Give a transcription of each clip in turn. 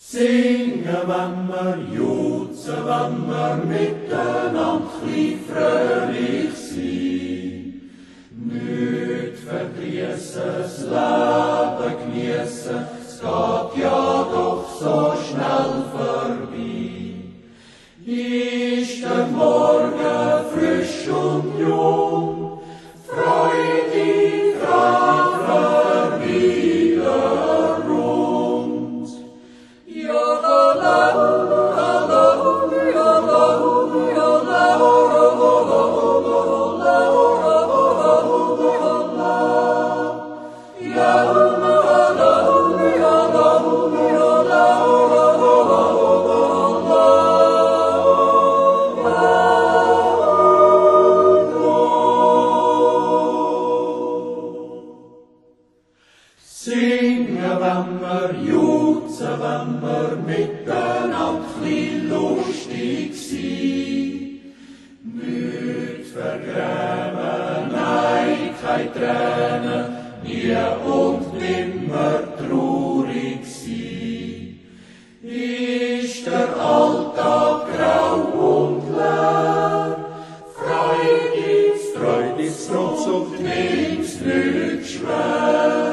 Singen, wenn wir jutzen, wenn wir miteinander fröhlich sind. Nicht vergessen, das Leben geniessen, es geht ja doch so schnell vorbei. Ist der Morgen frisch und jung, freudig, Kraft wieder rund. Singen, wenn wir jutzen, wenn wir miteinander lustig sind. Nicht vergrämen, nein, keine Tränen, nie und nimmer traurig sein. Ist der Alltag grau und leer, Freude ist trotz und nimm's nicht schwer.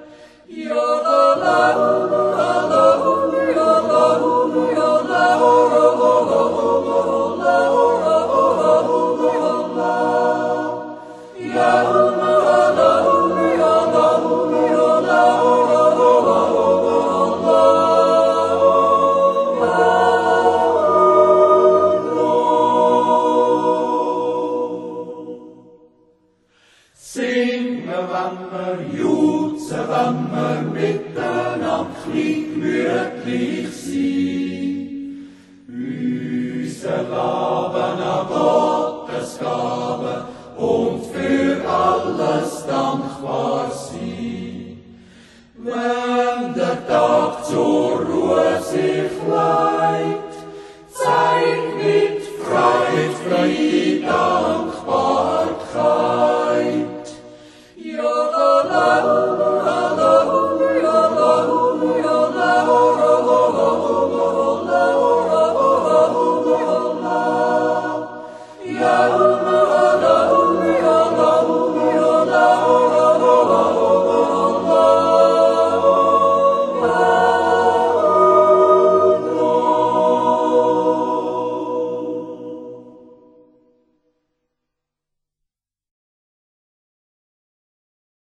Singen, wenn wir jutzen, wenn wir miteinander gemütlich sind. Unser Leben an Gottes Gabe und für alles dankbar sein. Wenn der Tag zur Ruhe sich lässt,